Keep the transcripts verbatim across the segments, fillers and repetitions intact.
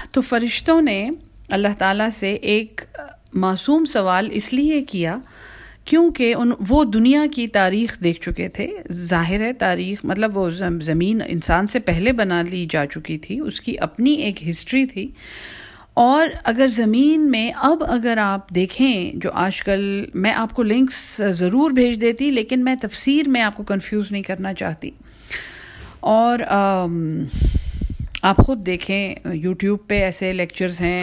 تو فرشتوں نے اللہ تعالیٰ سے ایک معصوم سوال اس لیے کیا کیونکہ ان وہ دنیا کی تاریخ دیکھ چکے تھے. ظاہر ہے تاریخ مطلب وہ زمین انسان سے پہلے بنا لی جا چکی تھی، اس کی اپنی ایک ہسٹری تھی. اور اگر زمین میں اب اگر آپ دیکھیں جو آج کل، میں آپ کو لنکس ضرور بھیج دیتی لیکن میں تفسیر میں آپ کو کنفیوز نہیں کرنا چاہتی. اور آپ خود دیکھیں یوٹیوب پہ ایسے لیکچرز ہیں،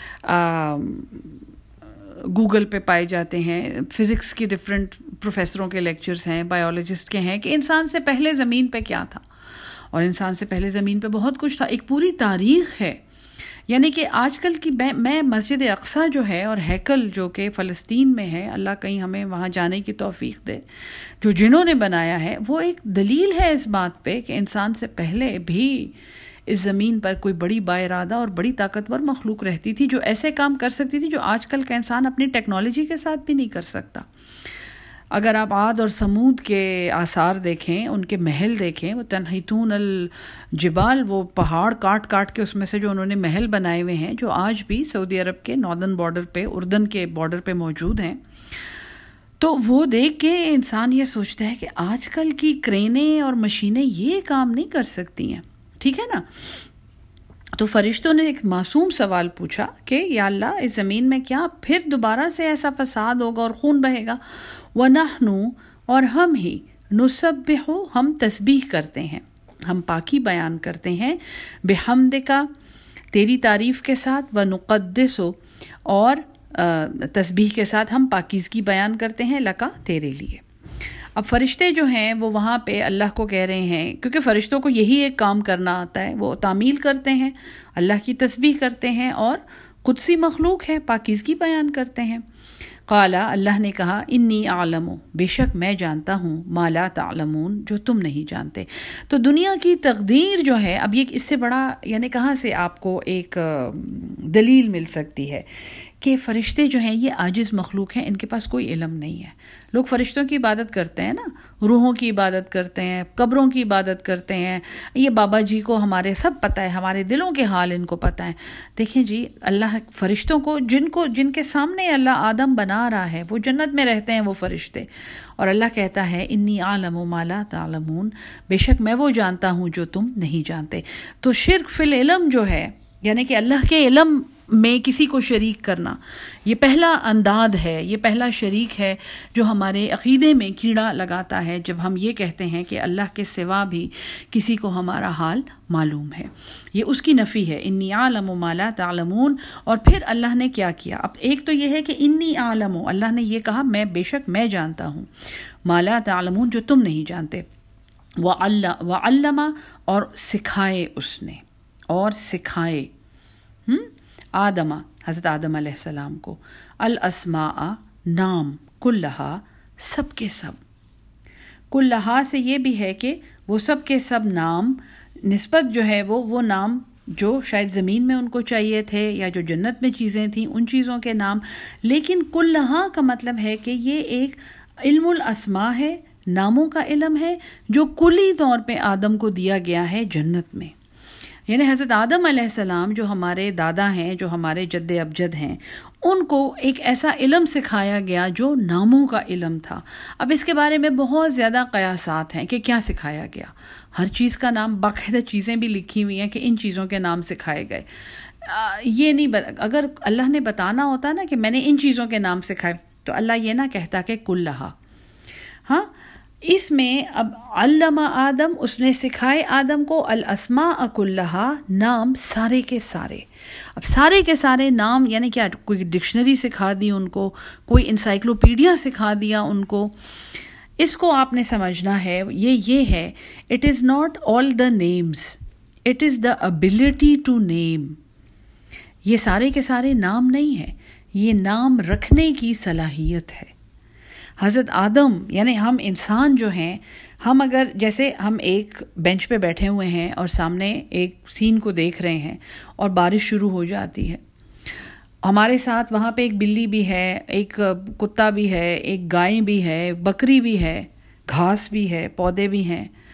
گوگل پہ پائے جاتے ہیں، فزکس کی ڈفرینٹ پروفیسروں کے لیکچرز ہیں، بایولوجسٹ کے ہیں کہ انسان سے پہلے زمین پہ کیا تھا. اور انسان سے پہلے زمین پہ بہت کچھ تھا، ایک پوری تاریخ ہے. یعنی کہ آج کل کی میں مسجد اقصیٰ جو ہے اور ہیکل جو کہ فلسطین میں ہے، اللہ کہیں ہمیں وہاں جانے کی توفیق دے، جو جنہوں نے بنایا ہے، وہ ایک دلیل ہے اس بات پہ کہ انسان سے پہلے بھی اس زمین پر کوئی بڑی با ارادہ اور بڑی طاقتور مخلوق رہتی تھی جو ایسے کام کر سکتی تھی جو آج کل کا انسان اپنی ٹیکنالوجی کے ساتھ بھی نہیں کر سکتا. اگر آپ عاد اور سمود کے آثار دیکھیں، ان کے محل دیکھیں، وہ تنحیتون الجبال، وہ پہاڑ کاٹ کاٹ کے اس میں سے جو انہوں نے محل بنائے ہوئے ہیں جو آج بھی سعودی عرب کے ناردرن بارڈر پہ، اردن کے بارڈر پہ موجود ہیں. تو وہ دیکھ کے انسان یہ سوچتا ہے کہ آج کل کی کرینیں اور مشینیں یہ کام نہیں کر سکتی ہیں. ٹھیک ہے نا. تو فرشتوں نے ایک معصوم سوال پوچھا کہ یا اللہ اس زمین میں کیا پھر دوبارہ سے ایسا فساد ہوگا اور خون بہے گا؟ وَنَحْنُ اور ہم ہی نُسَبِّحُ ہم تسبیح کرتے ہیں، ہم پاکی بیان کرتے ہیں، بِحَمْدِكَ تیری تعریف کے ساتھ، وَنُقَدِّسُ اور تسبیح کے ساتھ ہم پاکیزگی بیان کرتے ہیں، لکا تیرے لیے. اب فرشتے جو ہیں وہ وہاں پہ اللہ کو کہہ رہے ہیں، کیونکہ فرشتوں کو یہی ایک کام کرنا آتا ہے، وہ تعمیل کرتے ہیں، اللہ کی تسبیح کرتے ہیں اور قدسی مخلوق ہے، پاکیزگی بیان کرتے ہیں. قال اللہ نے کہا انی اعلم بے شک میں جانتا ہوں ما لا تعلمون جو تم نہیں جانتے. تو دنیا کی تقدیر جو ہے، اب یہ اس سے بڑا یعنی کہاں سے آپ کو ایک دلیل مل سکتی ہے کہ فرشتے جو ہیں یہ عاجز مخلوق ہیں، ان کے پاس کوئی علم نہیں ہے. لوگ فرشتوں کی عبادت کرتے ہیں نا، روحوں کی عبادت کرتے ہیں، قبروں کی عبادت کرتے ہیں، یہ بابا جی کو ہمارے سب پتہ ہے، ہمارے دلوں کے حال ان کو پتہ ہے. دیکھیں جی، اللہ فرشتوں کو جن کو جن کے سامنے اللہ آدم بنا رہا ہے وہ جنت میں رہتے ہیں وہ فرشتے، اور اللہ کہتا ہے انی اعلم ما لا تعلمون بے شک میں وہ جانتا ہوں جو تم نہیں جانتے. تو شرک فی العلم جو ہے، یعنی کہ اللہ کے علم میں کسی کو شریک کرنا، یہ پہلا انداز ہے، یہ پہلا شریک ہے جو ہمارے عقیدے میں کیڑا لگاتا ہے جب ہم یہ کہتے ہیں کہ اللہ کے سوا بھی کسی کو ہمارا حال معلوم ہے. یہ اس کی نفی ہے، انی اعلم ما لا تعلمون. اور پھر اللہ نے کیا کیا؟ اب ایک تو یہ ہے کہ انی اعلم، اللہ نے یہ کہا میں بے شک میں جانتا ہوں، ما لا تعلمون جو تم نہیں جانتے. وعلم اور سکھائے اس نے، اور سکھائے ہم آدم حضرت آدم علیہ السلام کو، الاسماء نام، کلہا سب کے سب. کلہا سے یہ بھی ہے کہ وہ سب کے سب نام، نسبت جو ہے وہ وہ نام جو شاید زمین میں ان کو چاہیے تھے یا جو جنت میں چیزیں تھیں ان چیزوں کے نام. لیکن کلہا کا مطلب ہے کہ یہ ایک علم الاسماء ہے، ناموں کا علم ہے جو کلی طور پہ آدم کو دیا گیا ہے جنت میں. یعنی حضرت آدم علیہ السلام جو ہمارے دادا ہیں، جو ہمارے جد ابجد ہیں، ان کو ایک ایسا علم سکھایا گیا جو ناموں کا علم تھا. اب اس کے بارے میں بہت زیادہ قیاسات ہیں کہ کیا سکھایا گیا. ہر چیز کا نام، باقاعدہ چیزیں بھی لکھی ہوئی ہیں کہ ان چیزوں کے نام سکھائے گئے. یہ نہیں، اگر اللہ نے بتانا ہوتا نا کہ میں نے ان چیزوں کے نام سکھائے تو اللہ یہ نہ کہتا کہ کلہا. ہاں، اس میں اب علم آدم، اس نے سکھائے آدم کو الاسماء کلہا، نام سارے کے سارے. اب سارے کے سارے نام یعنی کیا؟ کوئی ڈکشنری سکھا دی ان کو، کوئی انسائکلوپیڈیا سکھا دیا ان کو. اس کو آپ نے سمجھنا ہے، یہ یہ ہے it is not all the names, it is the ability to name. یہ سارے کے سارے نام نہیں ہیں، یہ نام رکھنے کی صلاحیت ہے. حضرت آدم یعنی ہم انسان جو ہیں، ہم اگر جیسے ہم ایک بینچ پہ بیٹھے ہوئے ہیں اور سامنے ایک سین کو دیکھ رہے ہیں اور بارش شروع ہو جاتی ہے، ہمارے ساتھ وہاں پہ ایک بلی بھی ہے، ایک کتا بھی ہے، ایک گائے بھی ہے، بکری بھی ہے، گھاس بھی ہے، پودے بھی ہیں،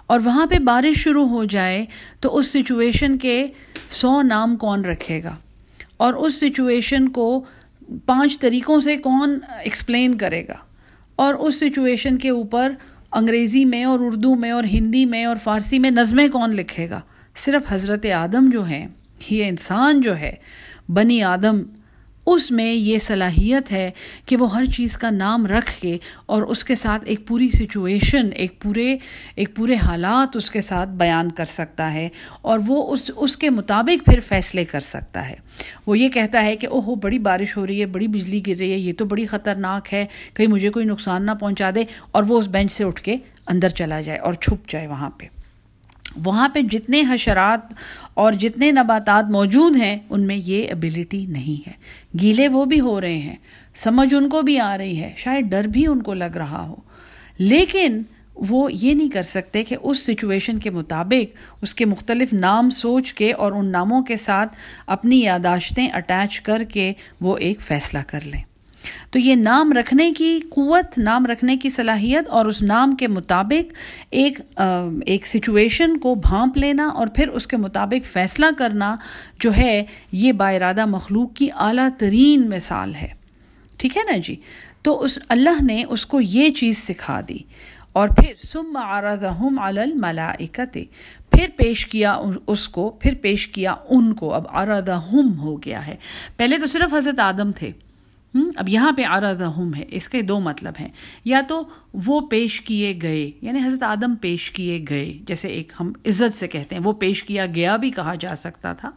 اور وہاں پہ بارش شروع ہو جائے تو اس سچویشن کے سو نام کون رکھے گا، اور اس سچویشن کو پانچ طریقوں سے کون ایکسپلین کرے گا، اور اس سچویشن کے اوپر انگریزی میں اور اردو میں اور ہندی میں اور فارسی میں نظمیں کون لکھے گا؟ صرف حضرت آدم جو ہیں، یہ انسان جو ہے، بنی آدم، اس میں یہ صلاحیت ہے کہ وہ ہر چیز کا نام رکھ کے اور اس کے ساتھ ایک پوری سچویشن، ایک پورے ایک پورے حالات اس کے ساتھ بیان کر سکتا ہے، اور وہ اس اس کے مطابق پھر فیصلے کر سکتا ہے۔ وہ یہ کہتا ہے کہ اوہو بڑی بارش ہو رہی ہے، بڑی بجلی گر رہی ہے، یہ تو بڑی خطرناک ہے، کہیں مجھے کوئی نقصان نہ پہنچا دے، اور وہ اس بینچ سے اٹھ کے اندر چلا جائے اور چھپ جائے وہاں پہ۔ وہاں پہ جتنے حشرات اور جتنے نباتات موجود ہیں ان میں یہ ایبیلٹی نہیں ہے۔ گیلے وہ بھی ہو رہے ہیں، سمجھ ان کو بھی آ رہی ہے، شاید ڈر بھی ان کو لگ رہا ہو، لیکن وہ یہ نہیں کر سکتے کہ اس سچویشن کے مطابق اس کے مختلف نام سوچ کے اور ان ناموں کے ساتھ اپنی یادداشتیں اٹیچ کر کے وہ ایک فیصلہ کر لیں۔ تو یہ نام رکھنے کی قوت، نام رکھنے کی صلاحیت، اور اس نام کے مطابق ایک ایک سچویشن کو بھانپ لینا اور پھر اس کے مطابق فیصلہ کرنا جو ہے، یہ باارادہ مخلوق کی اعلیٰ ترین مثال ہے۔ ٹھیک ہے نا جی؟ تو اس اللہ نے اس کو یہ چیز سکھا دی، اور پھر ثم عرضہم علی الملائکۃ، پھر پیش کیا اس کو، پھر پیش کیا ان کو۔ اب عرضہم ہو گیا ہے، پہلے تو صرف حضرت آدم تھے، اب یہاں پہ عرضہم ہے۔ اس کے دو مطلب ہیں، یا تو وہ پیش کیے گئے، یعنی حضرت آدم پیش کیے گئے، جیسے ایک ہم عزت سے کہتے ہیں، وہ پیش کیا گیا بھی کہا جا سکتا تھا،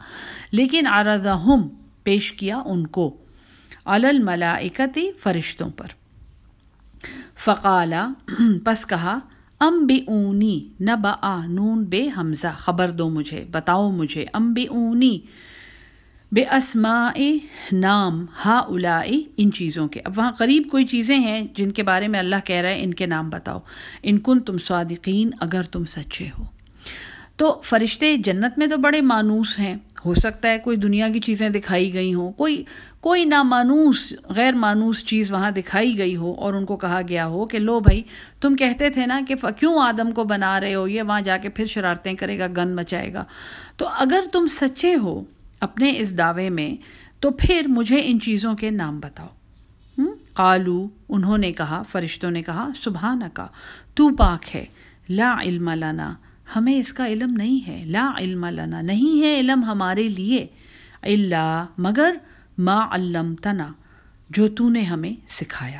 لیکن عرضہم پیش کیا ان کو، علی الملائکۃ فرشتوں پر۔ فقالا پس کہا، انبئونی، نبأ نون بے حمزہ، خبر دو مجھے، بتاؤ مجھے، انبئونی بے اسماء، نام، ہؤلاء، ان چیزوں کے۔ اب وہاں قریب کوئی چیزیں ہیں جن کے بارے میں اللہ کہہ رہا ہے ان کے نام بتاؤ، ان کنتم صادقین، اگر تم سچے ہو۔ تو فرشتے جنت میں تو بڑے مانوس ہیں، ہو سکتا ہے کوئی دنیا کی چیزیں دکھائی گئی ہوں، کوئی کوئی نامانوس، غیر مانوس چیز وہاں دکھائی گئی ہو، اور ان کو کہا گیا ہو کہ لو بھائی تم کہتے تھے نا کہ کیوں آدم کو بنا رہے ہو، یہ وہاں جا کے پھر شرارتیں کرے گا، گند مچائے گا، تو اگر تم سچے ہو اپنے اس دعوے میں تو پھر مجھے ان چیزوں کے نام بتاؤ۔ قالو، انہوں نے کہا، فرشتوں نے کہا، سبحانک، تو پاک ہے، لا علم لنا، ہمیں اس کا علم نہیں ہے، لا علم لنا، نہیں ہے علم ہمارے لیے، الا، مگر، ما علمتنا، جو تو نے ہمیں سکھایا۔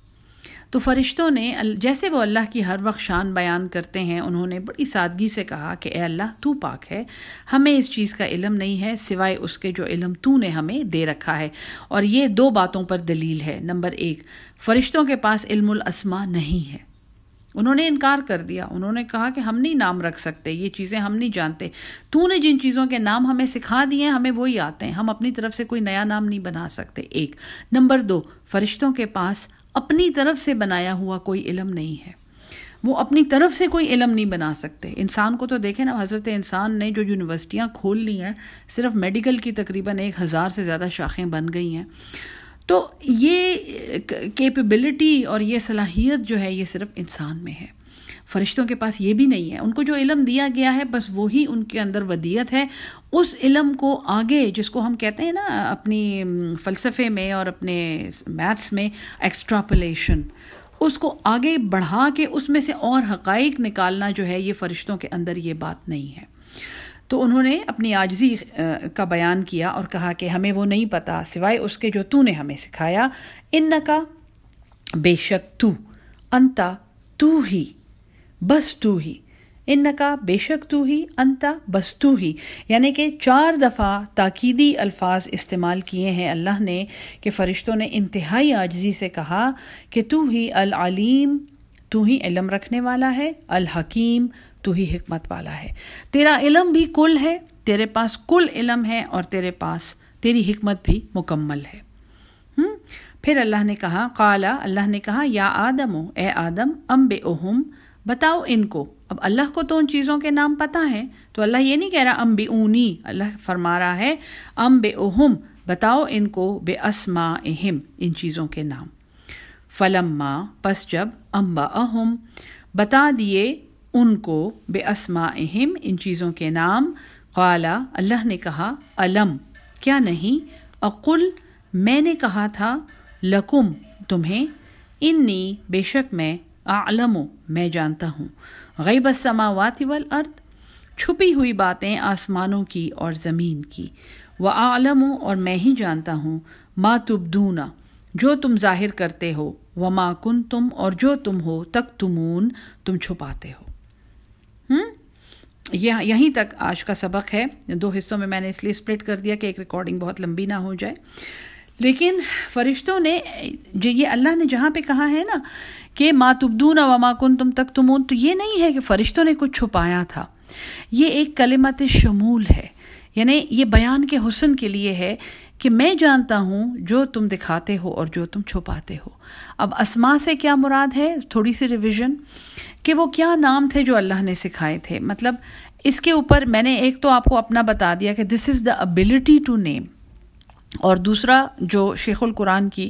تو فرشتوں نے جیسے وہ اللہ کی ہر وقت شان بیان کرتے ہیں، انہوں نے بڑی سادگی سے کہا کہ اے اللہ تو پاک ہے، ہمیں اس چیز کا علم نہیں ہے سوائے اس کے جو علم تو نے ہمیں دے رکھا ہے۔ اور یہ دو باتوں پر دلیل ہے۔ نمبر ایک، فرشتوں کے پاس علم الاسماء نہیں ہے، انہوں نے انکار کر دیا، انہوں نے کہا کہ ہم نہیں نام رکھ سکتے، یہ چیزیں ہم نہیں جانتے، تو نے جن چیزوں کے نام ہمیں سکھا دیے ہیں ہمیں وہی آتے ہیں، ہم اپنی طرف سے کوئی نیا نام نہیں بنا سکتے، ایک۔ نمبر دو، فرشتوں کے پاس اپنی طرف سے بنایا ہوا کوئی علم نہیں ہے، وہ اپنی طرف سے کوئی علم نہیں بنا سکتے۔ انسان کو تو دیکھیں نا، حضرت انسان نے جو یونیورسٹیاں کھول لی ہیں، صرف میڈیکل کی تقریباً ایک ہزار سے زیادہ شاخیں بن گئی ہیں، تو یہ کیپیبلٹی اور یہ صلاحیت جو ہے یہ صرف انسان میں ہے، فرشتوں کے پاس یہ بھی نہیں ہے۔ ان کو جو علم دیا گیا ہے بس وہی ان کے اندر ودیت ہے، اس علم کو آگے، جس کو ہم کہتے ہیں نا اپنی فلسفے میں اور اپنے میتھس میں ایکسٹراپولیشن، اس کو آگے بڑھا کے اس میں سے اور حقائق نکالنا جو ہے، یہ فرشتوں کے اندر یہ بات نہیں ہے۔ تو انہوں نے اپنی عاجزی کا بیان کیا اور کہا کہ ہمیں وہ نہیں پتا سوائے اس کے جو تو نے ہمیں سکھایا۔ انکا، بے شک تو، انتا، تو ہی، بس تو ہی، انکا، بے شک تو ہی، انتا، بس تو ہی، یعنی کہ چار دفعہ تاکیدی الفاظ استعمال کیے ہیں اللہ نے کہ فرشتوں نے انتہائی عاجزی سے کہا کہ تو ہی العلیم، تو ہی علم رکھنے والا ہے، الحکیم، تو ہی حکمت والا ہے، تیرا علم بھی کل ہے، تیرے پاس کل علم ہے، اور تیرے پاس تیری حکمت بھی مکمل ہے۔ ہم پھر اللہ نے کہا، قالا، اللہ نے کہا، یا آدم، اے آدم، انبئہم، بتاؤ ان کو۔ اب اللہ کو تو ان چیزوں کے نام پتہ ہیں، تو اللہ یہ نہیں کہہ رہا انبئونی، اللہ فرما رہا ہے انبئہم، بتاؤ ان کو، باسمائہم، ان چیزوں کے نام۔ فلما، پس جب، انبأہم، بتا دیے उनको बेअस्माइहिम, इन चीज़ों के नाम, क़ाला, अल्लाह ने कहा, अलम, क्या नहीं, अकुल, मैंने कहा था, लकुम, तुम्हें, इन्नी, बेशक मैं, आलमु, मैं जानता हूँ, गैबस समावाति वल अर्द, छुपी हुई बातें आसमानों की और ज़मीन की, व आलमु, और मैं ही जानता हूँ, मा तुबदूना, जो तुम जाहिर करते हो, व मा कुंतुम, और जो तुम हो, तक्तुमून, तुम छुपाते हो। हम्म यह यहीं तक आज का सबक है। दो हिस्सों में मैंने इसलिए स्प्लिट कर दिया कि एक रिकॉर्डिंग बहुत लंबी ना हो जाए। लेकिन फरिश्तों ने, जो ये अल्लाह ने जहाँ पे कहा है ना कि मा तुबदूना व मा कुंतुम तक्तुमून, तो ये नहीं है कि फरिश्तों ने कुछ छुपाया था, ये एक कलिमत शमूल है, यानी ये बयान के हुस्न के लिए है कि मैं जानता हूँ जो तुम दिखाते हो और जो तुम छुपाते हो। अब अस्मा से क्या मुराद है, थोड़ी सी रिवीजन, कि वो क्या नाम थे जो अल्लाह ने सिखाए थे। मतलब इसके ऊपर मैंने एक तो आपको अपना बता दिया कि this is the ability to name, और दूसरा जो शेखुल कुरान की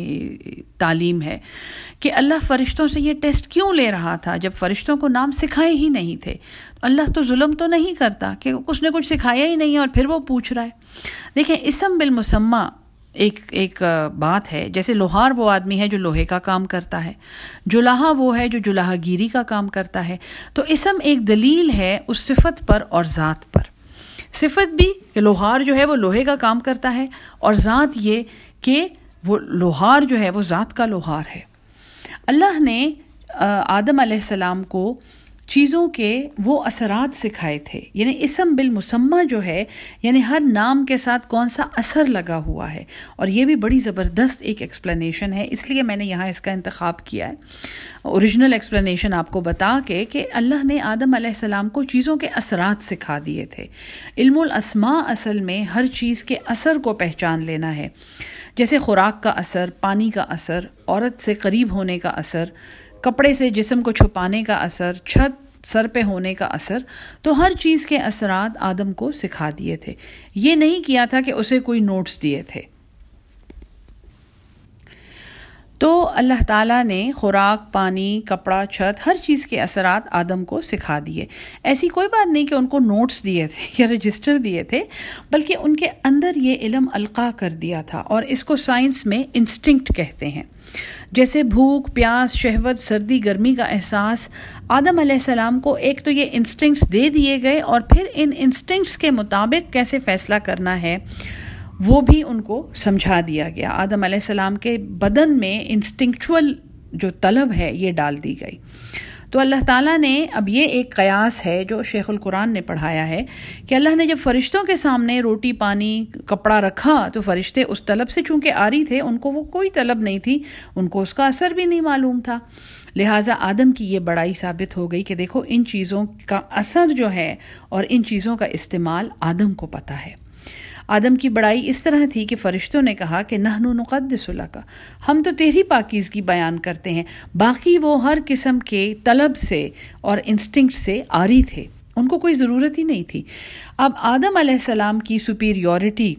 तालीम है कि अल्लाह फ़रिश्तों से ये टेस्ट क्यों ले रहा था जब फ़रिश्तों को नाम सिखाए ही नहीं थे। अल्लाह तो जुल्म तो नहीं करता कि उसने कुछ सिखाया ही नहीं है और फिर वो पूछ रहा है। देखें, इसम बिल मुसम्मा एक एक बात है। जैसे लोहार वो आदमी है जो लोहे का काम करता है, जुलाहा वो है जो जुलाहागिरी का काम करता है। तो इसम एक दलील है उस सिफत पर और ज़ात पर। सिफत भी कि लोहार जो है वो लोहे का काम करता है, और ज़ात ये कि वो लोहार जो है वो ज़ात का लोहार है। अल्लाह ने आदम अलैहिस्सलाम को चीज़ों के वो असरात सिखाए थे, यानी इसम बिल मुसम्मा जो है, यानी हर नाम के साथ कौन सा असर लगा हुआ है। और ये भी बड़ी ज़बरदस्त एक एक्सप्लेनेशन है, इसलिए मैंने यहाँ इसका इंतखाब किया है, ओरिजिनल एक्सप्लेनेशन आपको बता के कि अल्लाह ने आदम अलैहिस्सलाम को चीज़ों के असरात सिखा दिए थे। इल्मुल अस्मा असल में हर चीज़ के असर को पहचान लेना है, जैसे खुराक का असर, पानी का असर, औरत से करीब होने का असर, कपड़े से जिस्म को छुपाने का असर, छत सर पे होने का असर। तो हर चीज़ के असरात आदम को सिखा दिए थे। ये नहीं किया था कि उसे कोई नोट्स दिए थे। तो अल्लाह ताला ने खुराक, पानी, कपड़ा, छत, हर चीज़ के असरात आदम को सिखा दिए। ऐसी कोई बात नहीं कि उनको नोट्स दिए थे या रजिस्टर दिए थे, बल्कि उनके अंदर ये इल्म अलका कर दिया था, और इसको साइंस में इंस्टिंक्ट कहते हैं। जैसे भूख, प्यास, शहवत, सर्दी, गर्मी का एहसास आदम अलैहिस्सलाम को एक तो ये इंस्टिंक्ट्स दे दिए गए, और फिर इन इंस्टिंक्ट्स के मुताबिक कैसे फ़ैसला करना है वो भी उनको समझा दिया गया। आदम अलैहिस्सलाम के बदन में इंस्टिंक्चुअल जो तलब है ये डाल दी गई। तो अल्लाह ताला ने, अब ये एक कयास है जो शेखुल कुरान ने पढ़ाया है कि अल्लाह ने जब फ़रिश्तों के सामने रोटी, पानी, कपड़ा रखा तो फ़रिश्ते उस तलब से चूँकि आरी थे, उनको वो कोई तलब नहीं थी, उनको उसका असर भी नहीं मालूम था। लिहाजा आदम की ये बड़ाई साबित हो गई कि देखो इन चीज़ों का असर जो है और इन चीज़ों का इस्तेमाल आदम को पता है। आदम की बड़ाई इस तरह थी कि फ़रिश्तों ने कहा कि नहनु नुक़द्दिसु लका, हम तो तेरी पाकीज़गी बयान करते हैं। बाकी वो हर किस्म के तलब से और इंस्टिंक्ट से आरी थे, उनको कोई ज़रूरत ही नहीं थी। अब आदम अलैहिस्सलाम की सुपीरियॉरिटी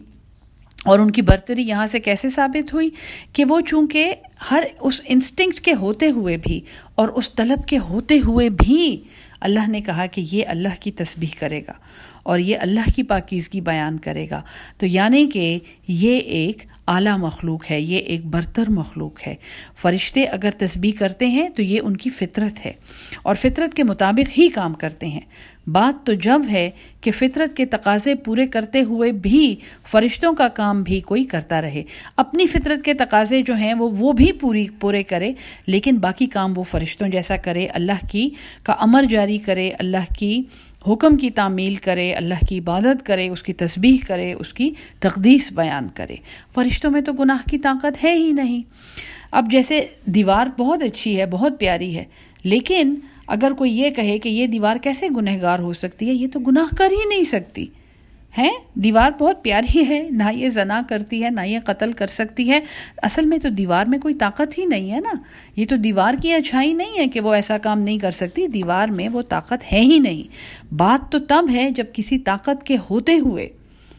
और उनकी बर्तरी यहाँ से कैसे साबित हुई कि वो चूँकि हर उस इंस्टिंक्ट के होते हुए भी और उस तलब के होते हुए भी अल्लाह ने कहा कि ये अल्लाह की तस्बीह करेगा और ये अल्लाह की पाकीज़गी बयान करेगा। तो यानी कि ये एक आला मखलूक है, ये एक बरतर मखलूक है। फ़रिश्ते अगर तस्बीह करते हैं तो ये उनकी फ़ितरत है और फ़ितरत के मुताबिक ही काम करते हैं। बात तो जब है कि फ़ितरत के तकाज़े पूरे करते हुए भी फ़रिश्तों का काम भी कोई करता रहे, अपनी फ़ितरत के तकाज़े जो हैं वो वो भी पूरी पूरे करे, लेकिन बाकी काम वो फ़रिश्तों जैसा करे, अल्लाह की का अमर जारी करे, अल्लाह की हुक्म की तामील करे, अल्लाह की इबादत करे, उसकी तस्बीह करे, उसकी तक़दीस बयान करे। फ़रिश्तों में तो गुनाह की ताकत है ही नहीं। अब जैसे दीवार बहुत अच्छी है, बहुत प्यारी है, लेकिन अगर कोई ये कहे कि ये दीवार कैसे गुनहगार हो सकती है, ये तो गुनाह कर ही नहीं सकती है। दीवार बहुत प्यारी है, ना ये जना करती है, ना ये कत्ल कर सकती है। असल में तो दीवार में कोई ताकत ही नहीं है ना, ये तो दीवार की अच्छाई नहीं है कि वो ऐसा काम नहीं कर सकती, दीवार में वो ताकत है ही नहीं। बात तो तब है जब किसी ताकत के होते हुए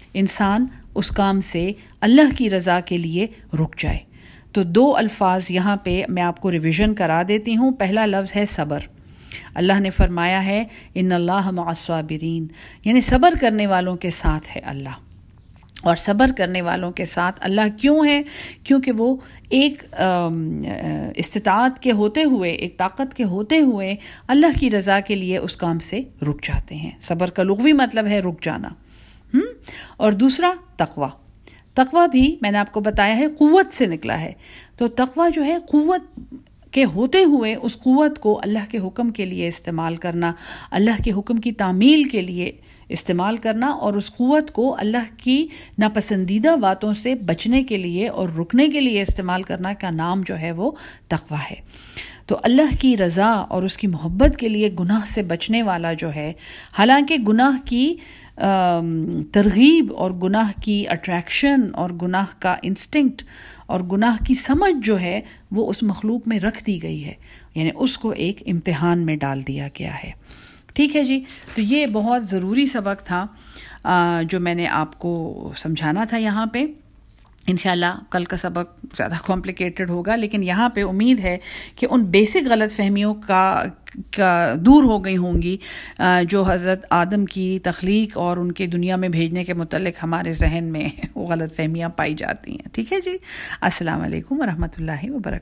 इंसान उस काम से अल्लाह की रज़ा के लिए रुक जाए। तो दो अल्फाज यहाँ पे मैं आपको रिविज़न करा देती हूँ। पहला लफ्ज़ है सब्र। اللہ نے فرمایا ہے ان اللہ مع الصابرین، یعنی صبر کرنے والوں کے ساتھ ہے اللہ. اور صبر کرنے والوں کے ساتھ اللہ کیوں ہے؟ کیونکہ وہ ایک استطاعت کے ہوتے ہوئے، ایک طاقت کے ہوتے ہوئے اللہ کی رضا کے لیے اس کام سے رک جاتے ہیں. صبر کا لغوی مطلب ہے رک جانا. ہم اور دوسرا تقوی. تقوی بھی میں نے آپ کو بتایا ہے قوت سے نکلا ہے. تو تقوی جو ہے قوت کے ہوتے ہوئے اس قوت کو اللہ کے حکم کے لیے استعمال کرنا، اللہ کے حکم کی تعمیل کے لیے استعمال کرنا، اور اس قوت کو اللہ کی ناپسندیدہ باتوں سے بچنے کے لیے اور رکنے کے لیے استعمال کرنا کا نام جو ہے وہ تقوی ہے. تو اللہ کی رضا اور اس کی محبت کے لیے گناہ سے بچنے والا جو ہے، حالانکہ گناہ کی ترغیب اور گناہ کی اٹریکشن اور گناہ کا انسٹنکٹ اور گناہ کی سمجھ جو ہے وہ اس مخلوق میں رکھ دی گئی ہے، یعنی اس کو ایک امتحان میں ڈال دیا گیا ہے. ٹھیک ہے جی. تو یہ بہت ضروری سبق تھا جو میں نے آپ کو سمجھانا تھا یہاں پہ. انشاءاللہ کل کا سبق زیادہ کمپلیکیٹڈ ہوگا، لیکن یہاں پہ امید ہے کہ ان بیسک غلط فہمیوں کا کا دور ہو گئی ہوں گی جو حضرت آدم کی تخلیق اور ان کے دنیا میں بھیجنے کے متعلق ہمارے ذہن میں وہ غلط فہمیاں پائی جاتی ہیں. ٹھیک ہے جی. السلام علیکم ورحمۃ اللہ وبرکاتہ.